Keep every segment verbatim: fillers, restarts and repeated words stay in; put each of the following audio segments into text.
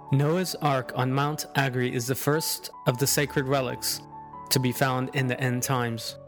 Noah's Ark on Mount Agri is the first of the sacred relics to be found in the end times.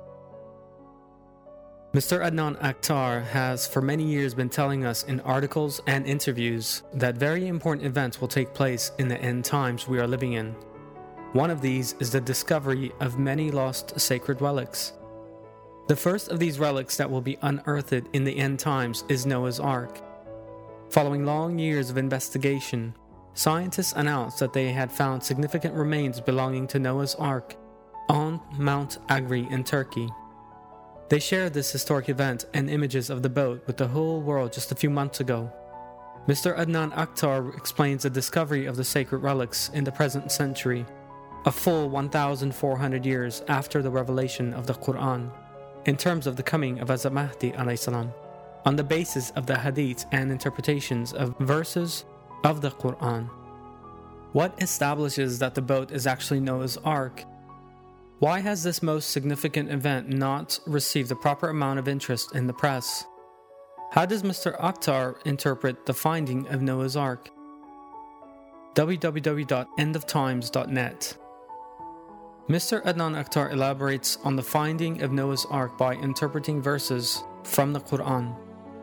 Mister Adnan Akhtar has for many years been telling us in articles and interviews that very important events will take place in the end times we are living in. One of these is the discovery of many lost sacred relics. The first of these relics that will be unearthed in the end times is Noah's Ark. Following long years of investigation, scientists announced that they had found significant remains belonging to Noah's Ark on Mount Agri in Turkey. They shared this historic event and images of the boat with the whole world just a few months ago. Mister Adnan Akhtar explains the discovery of the sacred relics in the present century, a full one thousand four hundred years after the revelation of the Quran, in terms of the coming of Hazrat Mahdi alayhi salam, on the basis of the hadith and interpretations of verses of the Quran. What establishes that the boat is actually Noah's Ark? Why has this most significant event not received the proper amount of interest in the press? How does Mister Akhtar interpret the finding of Noah's Ark? w w w dot end of times dot net. Mister Adnan Akhtar elaborates on the finding of Noah's Ark by interpreting verses from the Quran.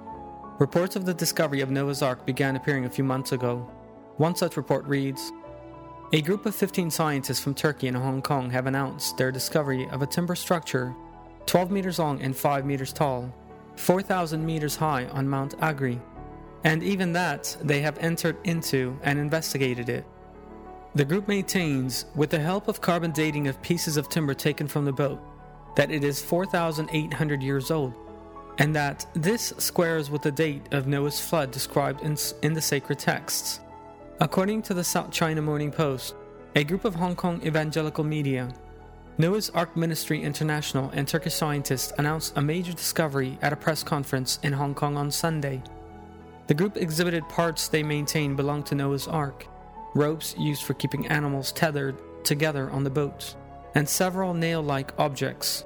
Reports of the discovery of Noah's Ark began appearing a few months ago. One such report reads, "A group of fifteen scientists from Turkey and Hong Kong have announced their discovery of a timber structure twelve meters long and five meters tall, four thousand meters high on Mount Agri, and even that they have entered into and investigated it. The group maintains, with the help of carbon dating of pieces of timber taken from the boat, that it is four thousand eight hundred years old, and that this squares with the date of Noah's flood described in, in the sacred texts." According to the South China Morning Post, a group of Hong Kong evangelical media, Noah's Ark Ministry International and Turkish scientists announced a major discovery at a press conference in Hong Kong on Sunday. The group exhibited parts they maintain belong to Noah's Ark, ropes used for keeping animals tethered together on the boat, and several nail-like objects.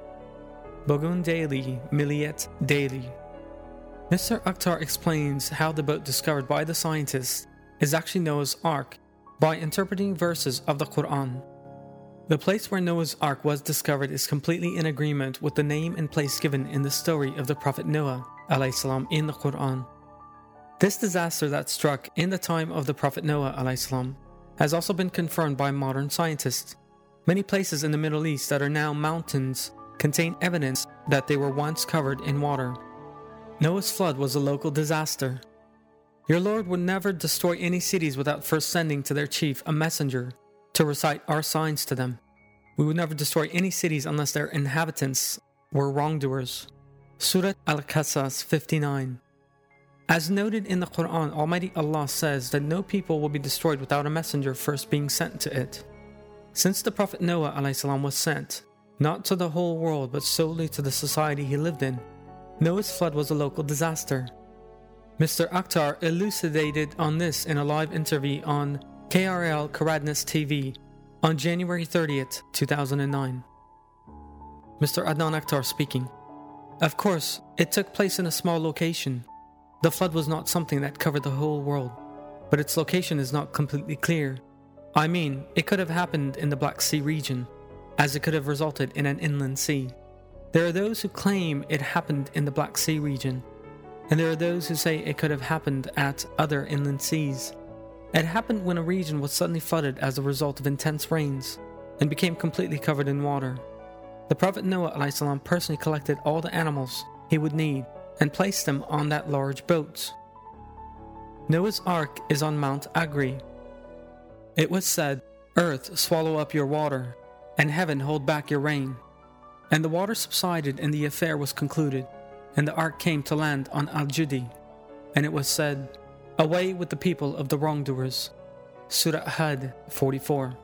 Bogun Daily, Milliyet Daily. Mister Akhtar explains how the boat discovered by the scientists is actually Noah's Ark by interpreting verses of the Quran. The place where Noah's Ark was discovered is completely in agreement with the name and place given in the story of the Prophet Noah alayhi salam in the Quran. This disaster that struck in the time of the Prophet Noah alayhi salam has also been confirmed by modern scientists. Many places in the Middle East that are now mountains contain evidence that they were once covered in water. Noah's flood was a local disaster. Your Lord would never destroy any cities without first sending to their chief a messenger to recite our signs to them. We would never destroy any cities unless their inhabitants were wrongdoers. Surah Al-Qasas fifty-nine. As noted in the Quran, Almighty Allah says that no people will be destroyed without a messenger first being sent to it. Since the Prophet Noah alayhi salam was sent, not to the whole world but solely to the society he lived in, Noah's flood was a local disaster. Mister Akhtar elucidated on this in a live interview on K R L Karadnis T V on January thirtieth, two thousand nine. Mister Adnan Akhtar speaking. Of course, it took place in a small location. The flood was not something that covered the whole world, but its location is not completely clear. I mean, it could have happened in the Black Sea region, as it could have resulted in an inland sea. There are those who claim it happened in the Black Sea region, and there are those who say it could have happened at other inland seas. It happened when a region was suddenly flooded as a result of intense rains and became completely covered in water. The Prophet Noah alayhi salam personally collected all the animals he would need and placed them on that large boat. Noah's Ark is on Mount Agri. It was said, "Earth, swallow up your water, and heaven, hold back your rain." And the water subsided and the affair was concluded, and the ark came to land on Al-Judi. And it was said, "Away with the people of the wrongdoers." Surah Hud forty-four.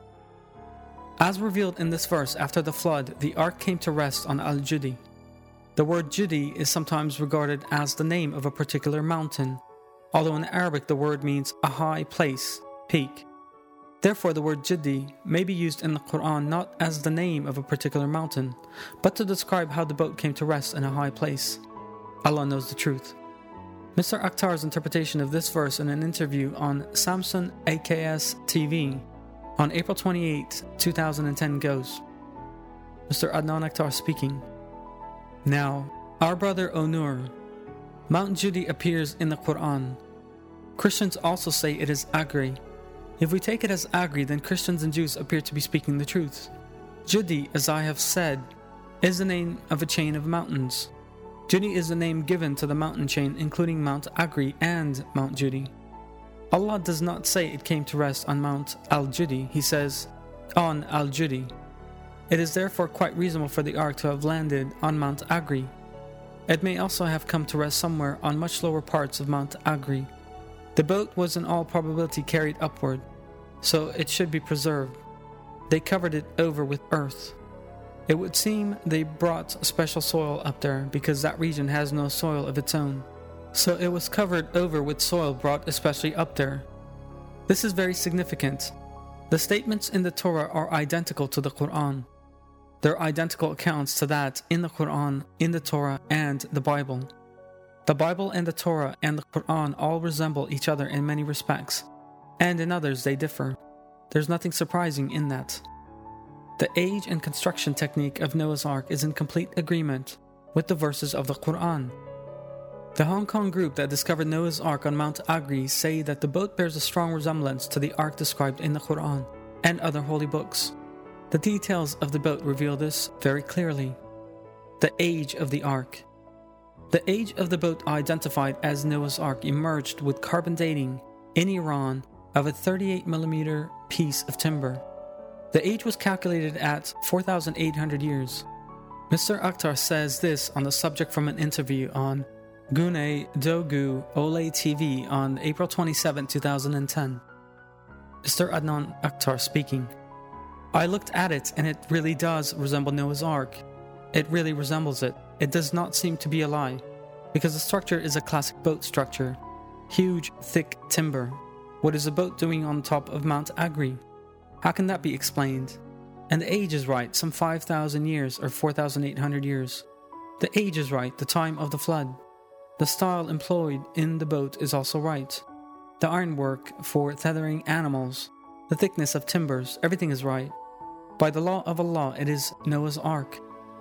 As revealed in this verse, after the flood, the ark came to rest on Al-Judi. The word Judi is sometimes regarded as the name of a particular mountain, although in Arabic the word means a high place, peak. Therefore, the word Judi may be used in the Quran not as the name of a particular mountain, but to describe how the boat came to rest in a high place. Allah knows the truth. Mister Akhtar's interpretation of this verse in an interview on Samsung A K S T V on April twenty-eighth, twenty ten goes, Mister Adnan Akhtar speaking. Now, our brother Onur, Mount Judi appears in the Quran. Christians also say it is Agri. If we take it as Agri, then Christians and Jews appear to be speaking the truth. Judi, as I have said, is the name of a chain of mountains. Judi is the name given to the mountain chain, including Mount Agri and Mount Judi. Allah does not say it came to rest on Mount Al-Judi. He says, on Al-Judi. It is therefore quite reasonable for the ark to have landed on Mount Agri. It may also have come to rest somewhere on much lower parts of Mount Agri. The boat was in all probability carried upward, so it should be preserved. They covered it over with earth. It would seem they brought special soil up there because that region has no soil of its own. So it was covered over with soil brought especially up there. This is very significant. The statements in the Torah are identical to the Quran. They're identical accounts to that in the Quran, in the Torah, and the Bible. The Bible and the Torah and the Quran all resemble each other in many respects, and in others they differ. There's nothing surprising in that. The age and construction technique of Noah's Ark is in complete agreement with the verses of the Quran. The Hong Kong group that discovered Noah's Ark on Mount Agri say that the boat bears a strong resemblance to the ark described in the Quran and other holy books. The details of the boat reveal this very clearly. The age of the ark. The age of the boat identified as Noah's Ark emerged with carbon dating in Iran of a thirty-eight millimeter piece of timber. The age was calculated at four thousand eight hundred years. Mister Akhtar says this on the subject from an interview on Gune Dogu Ole T V on April twenty-seventh, twenty ten. Mister Adnan Akhtar speaking. I looked at it and it really does resemble Noah's Ark. It really resembles it. It does not seem to be a lie, because the structure is a classic boat structure. Huge, thick timber. What is a boat doing on top of Mount Agri? How can that be explained? And the age is right, some five thousand years or four thousand eight hundred years. The age is right, the time of the flood. The style employed in the boat is also right. The ironwork for tethering animals, the thickness of timbers, everything is right. By the law of Allah, it is Noah's Ark.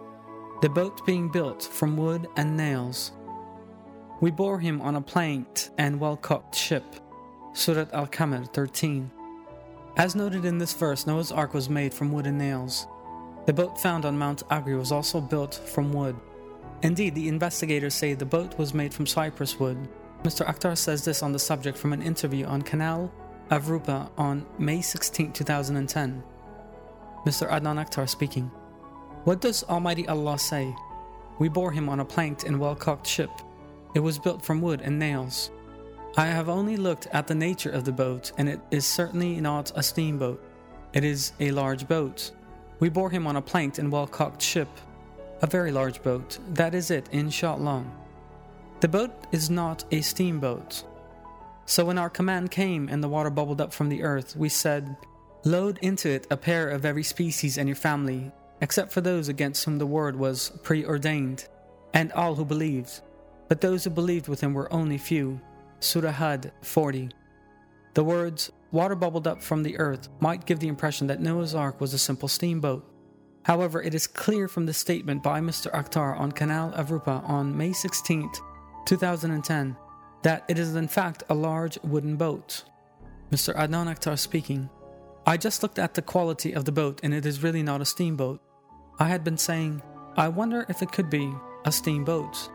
The boat being built from wood and nails. We bore him on a planked and well-cooked ship. Surat Al-Qamar thirteen. As noted in this verse, Noah's Ark was made from wood and nails. The boat found on Mount Agri was also built from wood. Indeed, the investigators say the boat was made from cypress wood. Mister Akhtar says this on the subject from an interview on Canal Avrupa on May sixteenth, twenty ten. Mister Adnan Akhtar speaking. What does Almighty Allah say? We bore him on a planked and well-cocked ship. It was built from wood and nails. I have only looked at the nature of the boat, and it is certainly not a steamboat. It is a large boat. We bore him on a planked and well-cocked ship. A very large boat. That is it, inshallah. The boat is not a steamboat. So when our command came and the water bubbled up from the earth, we said, load into it a pair of every species and your family, except for those against whom the word was preordained, and all who believed. But those who believed with him were only few. Surah Hud forty. The words, water bubbled up from the earth, might give the impression that Noah's Ark was a simple steamboat. However, it is clear from the statement by Mister Akhtar on Canal Avrupa on May sixteenth, twenty ten, that it is in fact a large wooden boat. Mister Adnan Akhtar speaking. I just looked at the quality of the boat and it is really not a steamboat. I had been saying, I wonder if it could be a steamboat.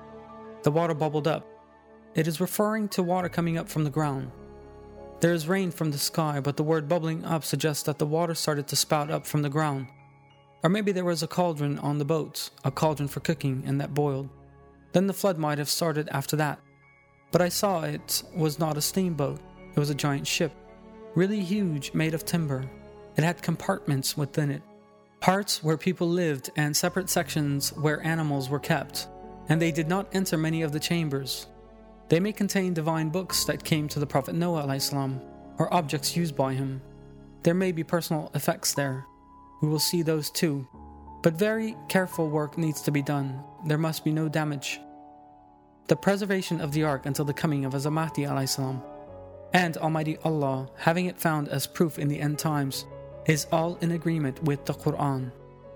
The water bubbled up. It is referring to water coming up from the ground. There is rain from the sky, but the word bubbling up suggests that the water started to spout up from the ground. Or maybe there was a cauldron on the boat, a cauldron for cooking, and that boiled. Then the flood might have started after that. But I saw it was not a steamboat. It was a giant ship. Really huge, made of timber. It had compartments within it. Parts where people lived and separate sections where animals were kept. And they did not enter many of the chambers. They may contain divine books that came to the Prophet Noah alayhi salam, or objects used by him. There may be personal effects there. We will see those too. But very careful work needs to be done. There must be no damage. the preservation of the Ark until the coming of Hazrat Mahdi alayhi salam, and Almighty Allah having it found as proof in the end times, is all in agreement with the Quran.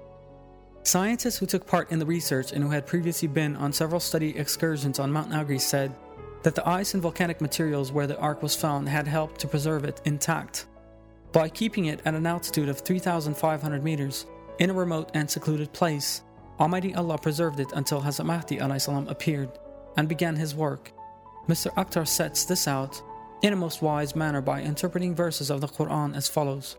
Scientists who took part in the research and who had previously been on several study excursions on Mount Nagri said that the ice and volcanic materials where the Ark was found had helped to preserve it intact. By keeping it at an altitude of three thousand five hundred meters in a remote and secluded place, Almighty Allah preserved it until Hazrat Mahdi alayhi salam appeared and began his work. Mister Akhtar sets this out in a most wise manner by interpreting verses of the Quran as follows.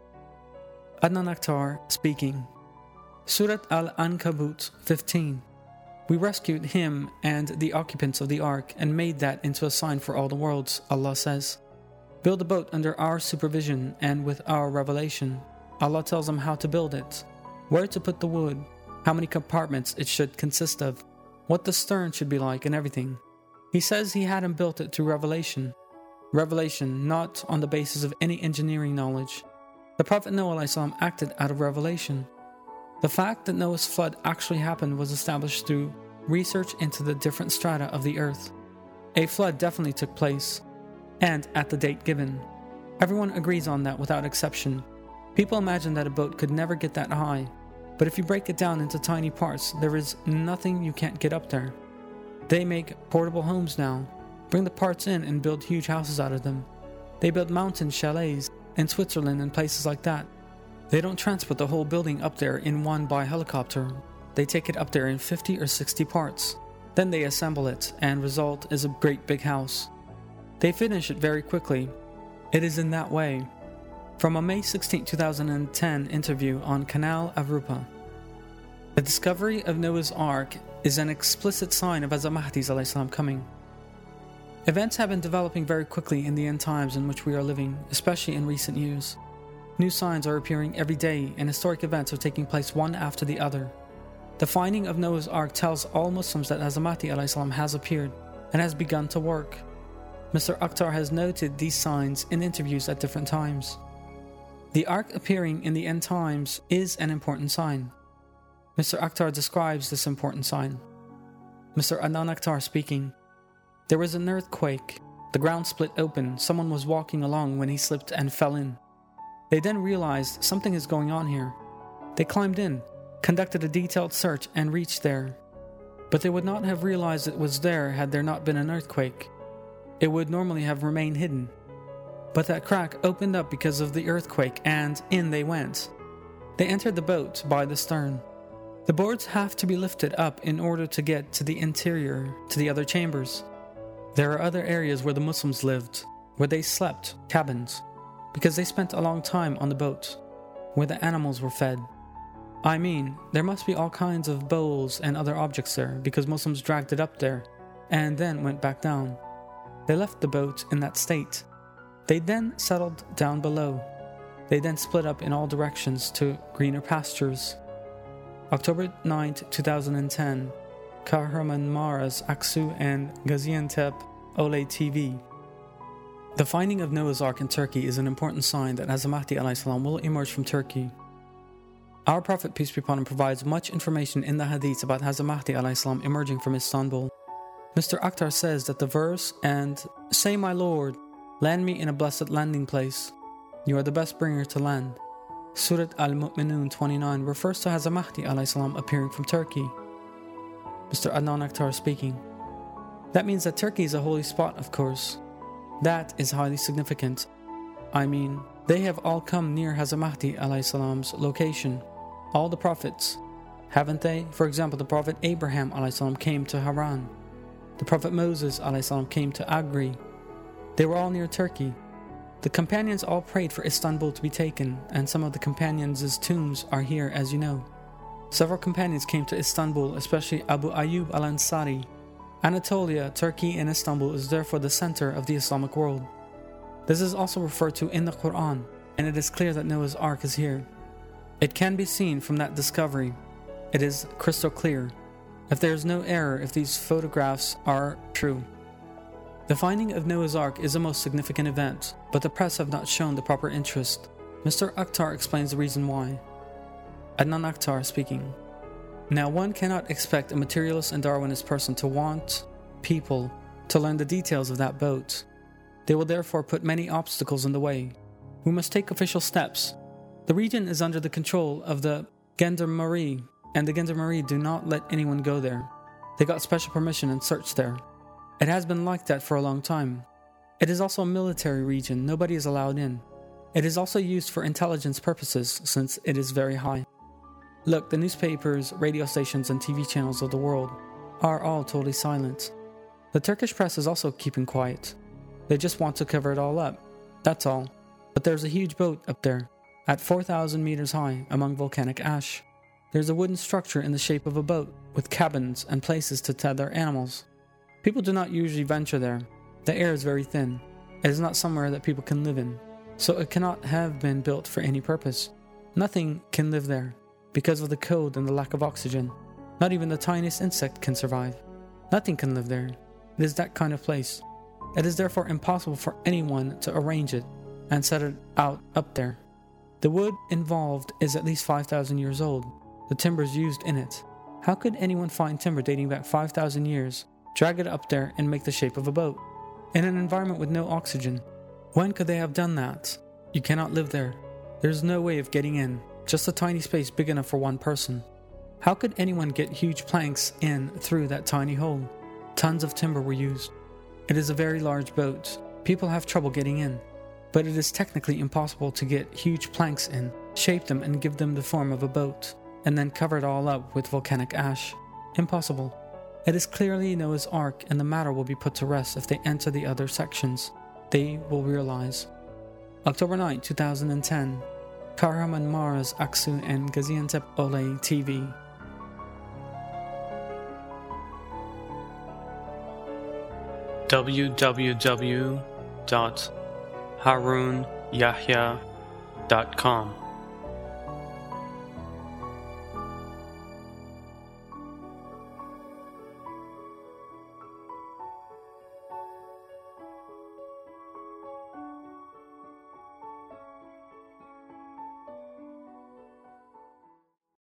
Adnan Akhtar speaking. Surat Al-Ankabut fifteen. We rescued him and the occupants of the Ark and made that into a sign for all the worlds. Allah says, build a boat under our supervision and with our revelation. Allah tells them how to build it, where to put the wood, how many compartments it should consist of, what the stern should be like, and everything. He says he hadn't built it through revelation. Revelation, not on the basis of any engineering knowledge. The Prophet Noah alayhi salam acted out of revelation. The fact that Noah's flood actually happened was established through research into the different strata of the earth. A flood definitely took place, and at the date given. Everyone agrees on that without exception. People imagine that a boat could never get that high, but if you break it down into tiny parts, there is nothing you can't get up there. They make portable homes now, bring the parts in and build huge houses out of them. They build mountain chalets in Switzerland and places like that. They don't transport the whole building up there in one by helicopter. They take it up there in fifty or sixty parts. Then they assemble it, and result is a great big house. They finish it very quickly. It is in that way. From a May sixteenth, two thousand ten interview on Canal Avrupa. The discovery of Noah's Ark is an explicit sign of Hazrat Mahdi's alayhi salam coming. Events have been developing very quickly in the end times in which we are living, especially in recent years. New signs are appearing every day, and historic events are taking place one after the other. The finding of Noah's Ark tells all Muslims that Hazrat Mahdi alayhi salam has appeared and has begun to work. Mister Akhtar has noted these signs in interviews at different times. The Ark appearing in the end times is an important sign. Mister Akhtar describes this important sign. Mister Adnan Akhtar speaking. There was an earthquake. The ground split open. Someone was walking along when he slipped and fell in. They then realized something is going on here. They climbed in, conducted a detailed search, and reached there. But they would not have realized it was there had there not been an earthquake. It would normally have remained hidden. But that crack opened up because of the earthquake, and in they went. They entered the boat by the stern. The boards have to be lifted up in order to get to the interior, to the other chambers. There are other areas where the Muslims lived, where they slept, cabins, because they spent a long time on the boat, where the animals were fed. I mean, there must be all kinds of bowls and other objects there, because Muslims dragged it up there, and then went back down. They left the boat in that state. They then settled down below. They then split up in all directions to greener pastures. October ninth, two thousand ten, Kahramanmaras, Aksu, and Gaziantep, Olay T V. The finding of Noah's Ark in Turkey is an important sign that Hazrat Mahdi alayhi salam will emerge from Turkey. Our Prophet, peace be upon him, provides much information in the hadiths about Hazrat Mahdi alayhi salam emerging from Istanbul. Mister Akhtar says that the verse, and say, my Lord, land me in a blessed landing place. You are the best bringer to land. Surat Al-Mu'minun twenty-nine refers to Hazrat Mahdi alayhi salam appearing from Turkey. Mister Adnan Akhtar speaking. That means that Turkey is a holy spot, of course. That is highly significant. I mean, they have all come near Hazrat Mahdi alayhi salam's location. All the prophets. Haven't they? For example, the Prophet Abraham alayhi salam came to Haran. The Prophet Moses alayhi salam came to Agri. They were all near Turkey. The companions all prayed for Istanbul to be taken, and some of the companions' tombs are here, as you know. Several companions came to Istanbul, especially Abu Ayyub al-Ansari. Anatolia, Turkey, and Istanbul is therefore the center of the Islamic world. This is also referred to in the Quran, and it is clear that Noah's Ark is here. It can be seen from that discovery. It is crystal clear. If there is no error if these photographs are true. The finding of Noah's Ark is a most significant event, but the press have not shown the proper interest. Mister Akhtar explains the reason why. Adnan Akhtar speaking. Now one cannot expect a materialist and Darwinist person to want people to learn the details of that boat. They will therefore put many obstacles in the way. We must take official steps. The region is under the control of the Gendarmerie, and the Gendarmerie do not let anyone go there. They got special permission and search there. It has been like that for a long time. It is also a military region. Nobody is allowed in. It is also used for intelligence purposes since it is very high. Look, the newspapers, radio stations, and T V channels of the world are all totally silent. The Turkish press is also keeping quiet. They just want to cover it all up. That's all. But there's a huge boat up there, at four thousand meters high among volcanic ash. There's a wooden structure in the shape of a boat, with cabins and places to tether animals. People do not usually venture there. The air is very thin. It is not somewhere that people can live in, so it cannot have been built for any purpose. Nothing can live there, because of the cold and the lack of oxygen. Not even the tiniest insect can survive. Nothing can live there. It is that kind of place. It is therefore impossible for anyone to arrange it and set it out up there. The wood involved is at least five thousand years old. The timbers used in it. How could anyone find timber dating back five thousand years, drag it up there, and make the shape of a boat? In an environment with no oxygen. When could they have done that? You cannot live there. There's no way of getting in. Just a tiny space big enough for one person. How could anyone get huge planks in through that tiny hole? Tons of timber were used. It is a very large boat. People have trouble getting in. But it is technically impossible to get huge planks in, shape them and give them the form of a boat, and then cover it all up with volcanic ash. Impossible. It is clearly Noah's Ark, and the matter will be put to rest if they enter the other sections. They will realize. October ninth, two thousand ten. Kahraman Mars Aksu and Gaziantep Olay T V. w w w dot harun yahya dot com